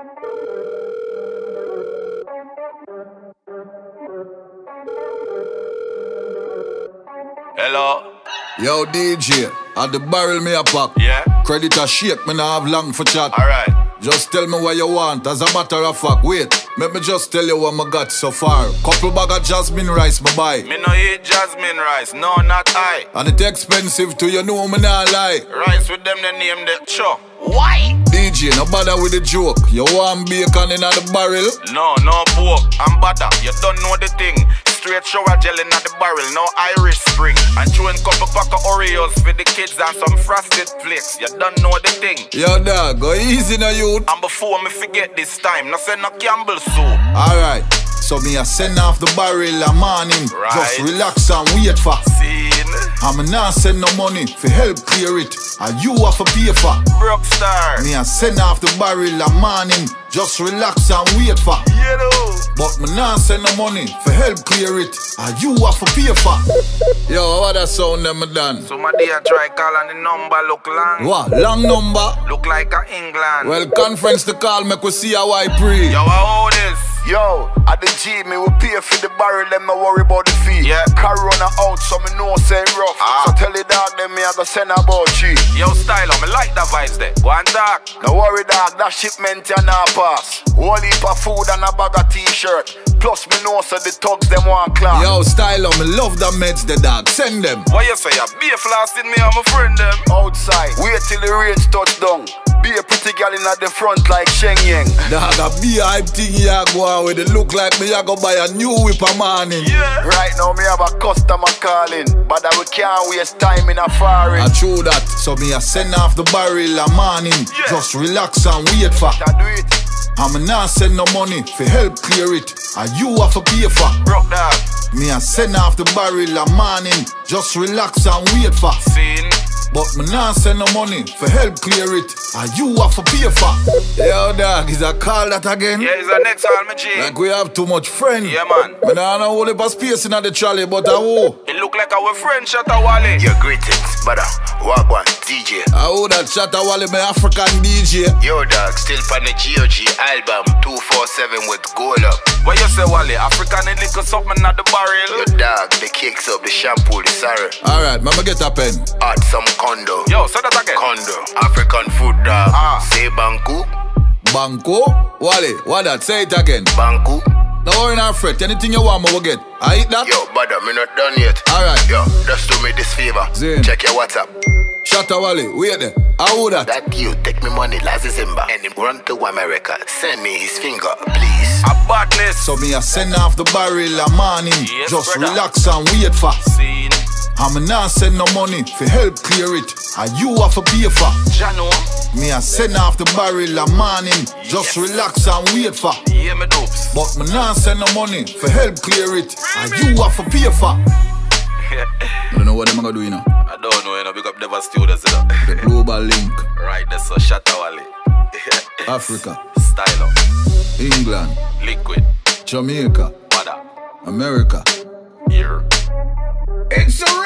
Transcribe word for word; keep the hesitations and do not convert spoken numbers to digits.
Hello. Yo, D J, at the barrel me a pop. Yeah. Credit a shake, me nah have long for chat. Alright. Just tell me what you want, as a matter of fact. Wait, let me just tell you what I got so far. Couple bag of jasmine rice, me buy. Me no eat jasmine rice, no, not I. And it expensive too, you know me nah lie. Rice with them, they name them Cho. Why? D J, no bother with the joke. You want bacon in the barrel? No, no pork, I'm butter, you don't know the thing. Straight shower gel in the barrel, no Irish Spring. And chewing couple pack of Oreos for the kids and some frosted flakes. You don't know the thing. Yo dog, go easy now youth. And before me forget this time, no say no Campbell soup. Alright, so me a send off the barrel a morning. Right. Just relax and wait for. Scene. I'm not send no money for help clear it. And you have to pay for. Broke star. Me a send off the barrel a morning. Just relax and wait for. You know. But me not send no money for help clear it. And you have to pay for. Yo, what that sound them me done? So my day I try call and the number look long. What? Long number? Look like a England. Well, conference to call make we see how I pray. Yo, how this? Yo, at the G, me will pay for the barrel, them no worry about the fee. Yeah. Corona out, so me know say rough. Ah. So tell the dog, them me I go send about cheap. Yo, style, me like the vibes there. Go and talk. No worry dog, that shipment ya not pass. Whole heap of food and a bag of t-shirt. Plus me know so the thugs them want class. Yo, style on me love the meds, the dog. Send them. What you say? You be a flasting me and my friend them. Outside, wait till the range touch down. Be a pretty girl in at the front like Sheng Yang. Dog, a be a hype thing ya go on with it look like me ya go buy a new whip a morning. Yeah. Right now me have a customer calling, but I we can't waste time in a foreign. I true that, so me a send off the barrel a morning. Yeah. Just relax and wait for. I do it. I'm not send no money for help clear it. And you have to pay for. Broke dog. Me a send off the barrel a morning. Just relax and wait for. Scene. But me not send no money for help clear it. And you have to pay for. Yo dog, is a call that again? Yeah, it's the next one, my G. Like we have too much friend. Yeah, man. Me nah know whole heap of space in the trolley, but I wo. It look like our friend Shatta Wale. Your greetings, brother. Wagwan, D J. I wo that Shatta Wale, me African D J. Yo, dog, still from the G O G album two forty-seven with Gold Up. What you say, Wale? African and liquor something at the barrel. Yo, dog, the cakes up, the shampoo, the sorry. Alright, mama get a pen. Add some condo. Yo, say that again. Condo. African food, dog. Ah. Say Banku. Banco? Wale, what that? Say it again. Banku. No worry, not fret. Anything you want, me will get. I eat that? Yo, brother, me not done yet. Alright. Yo, just do me this favor. Zin. Check your WhatsApp. Shatta Wale, wait there. How would that? That you take me money last December and him run to America. Send me his finger, please. A badness. So me a send off the barrel a morning. Yes, Just brother. relax and wait for. Scene. I'm not send no money for help clear it. And you have to pay for. Jano. Me a send off the barrel a morning. Just Yes. relax and wait for. Yeah, me dopes. But me not send no money for help clear it. And you have to pay for. I don't know what I'm gonna do, you know. I don't know, you know, big up Never Studios, you know. The global link. Right, that's a Shatta Wale. Africa, Style up. England, Liquid. Jamaica, Bada. America. Here. It's a